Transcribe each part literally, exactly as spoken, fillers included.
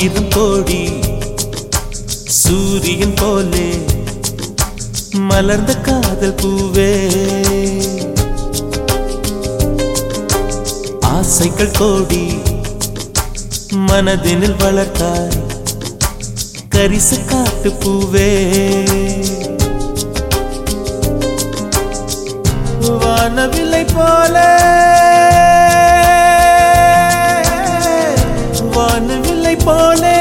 ஆயிரம் கோடி சூரியன் போலே மலர்ந்த காதல் பூவே ஆசைகள் கோடி மனதினில் வளர்த்தாய் கரிச காட்டு பூவே வானவில்லை போலே வானவில்லை போலே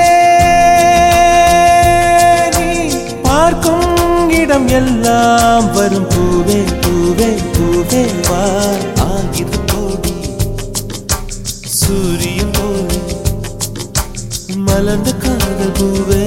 நீ பார்க்கும் இடம் எல்லாம் வரும் பூவே பூவே பூவே வா ஆயிரம் கோடி சூரியன் போலே மலர்ந்த காதல் பூவே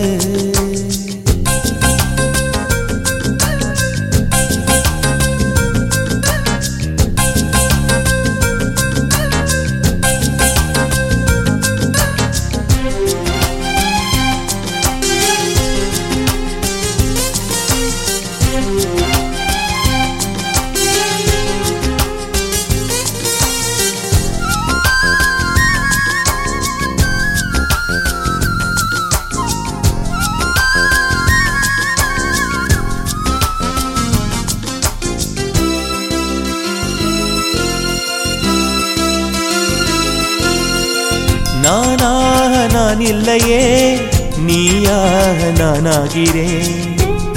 நானாக நான் இல்லையே நீயாக நானாகிறேன்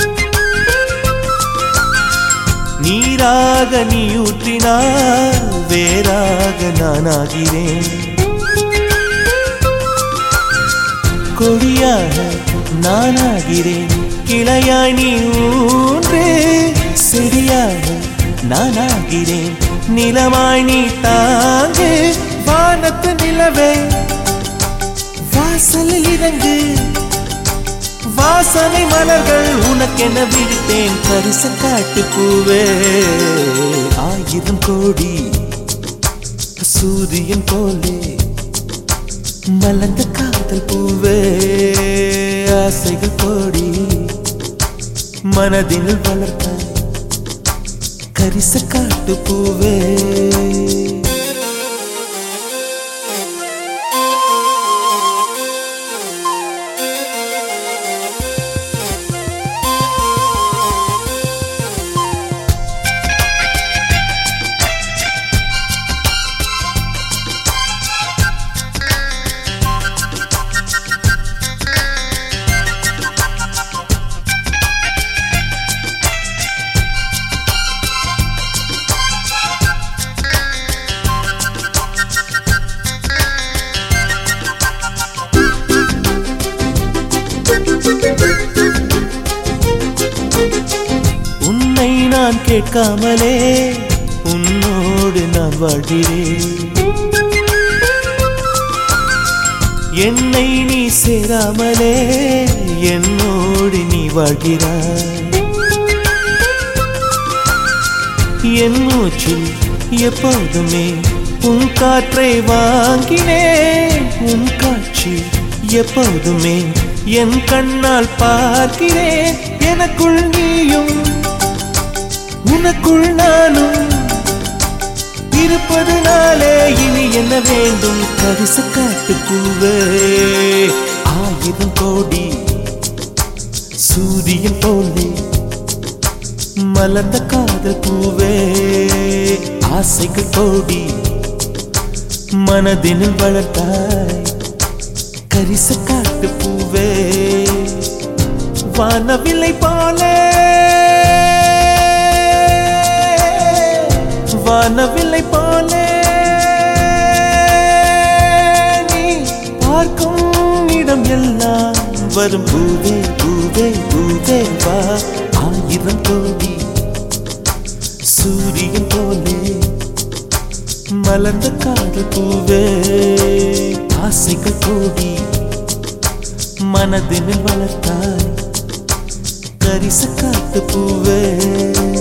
நீராக நீ ஊற்றினால் வேறாக நானாகிறேன் கொடியாக நானாகிறேன் கிளையாய் நீ ஊன்று செடியாக நானாகிறேன் நிலமாய் நீ தாங்கு வானத்து நிலவே வாசலில் இறங்கு வாசனை மலர்கள் உனக்கென விடுத்தேன் கரிச காட்டு பூவே ஆயிரம் கோடி சூரியன் போலே மலர்ந்த காதல் பூவே ஆசைகள் கோடி மனதில் வளர்த்த கரிச காட்டு பூவே உன்னை நான் கேட்காமலே உன்னோடு நான் வாழ்கிறேன் என்னை நீ சேராமலே என்னோடு நீ வாழ்கிறாய் என் மூச்சில் எப்போதுமே உன் காற்றை வாங்கினேன் உன் காட்சி எப்போதுமே என் கண்ணால் பார்க்கிறேன் எனக்குள் நீயும் உனக்குள் நானும் இருப்பதனாலே இனி என்ன வேண்டும் கரிச காட்டு பூவே ஆயிரம் கோடி சூரியன் போலே மலர்ந்த காதல் பூவே ஆசைகள் கோடி மனதினில் வளர்த்தாய் கரிச காட்டு பூவே வானவில்லை போலே வானவில்லை போலே நீ பார்க்கும் இடம் எல்லாம் வரும் பூவே பூவே பூவே வா ஆயிரம் கோடி சூரியன் போலே மலர்ந்த காதல் பூவே ஆசைகள் கோடி மனதினில் வளர்த்தாய் கரிச காட்டு பூவே